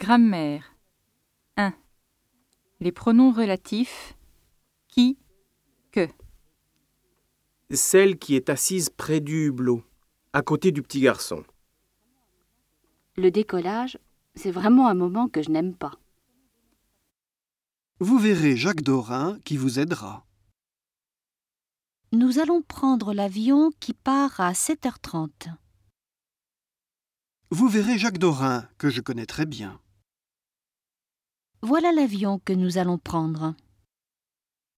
Grammaire. 1. Les pronoms relatifs qui, que. Celle qui est assise près du hublot, à côté du petit garçon. Le décollage, c'est vraiment un moment que je n'aime pas. Vous verrez Jacques Dorin qui vous aidera. Nous allons prendre l'avion qui part à 7h30. Vous verrez Jacques Dorin que je connais très bien. Voilà l'avion que nous allons prendre.